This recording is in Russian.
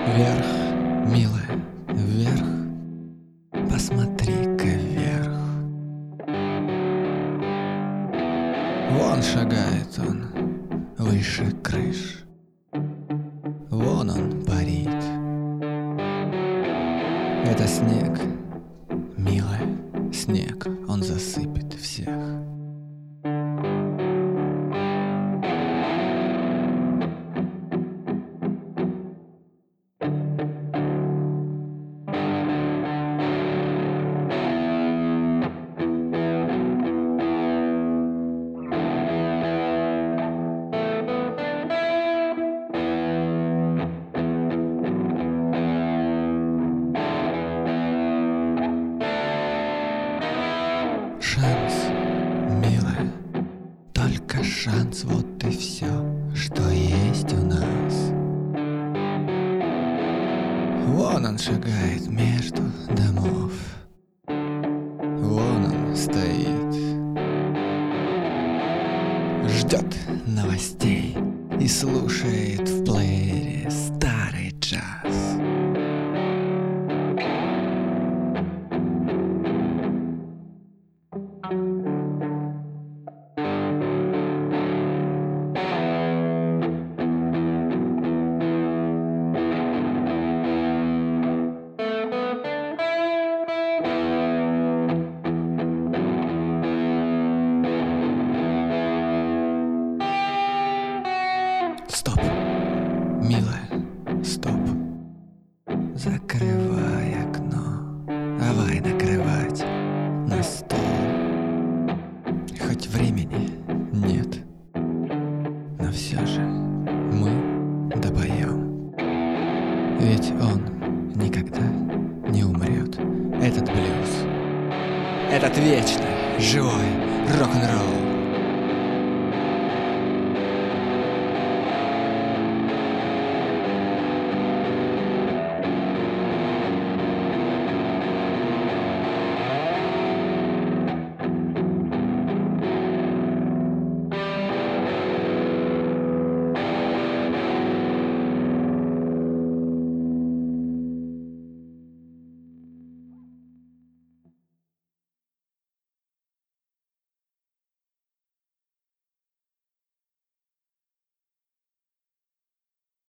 Вверх, милая, вверх, посмотри-ка вверх. Вон шагает он, выше крыш. Вон он парит. Это снег, милая, снег, он засыпет всех. Шанс, милая, только шанс, вот и все, что есть у нас. Вон он шагает между домов. Вон он стоит, ждет новостей и слушает в плеере старый джаз. Стоп, милая, стоп. Закрывай окно, давай накрывать на стол. Хоть времени нет, но все же мы допоем. Ведь он никогда не умрет, этот блюз, этот вечный, живой рок-н-ролл.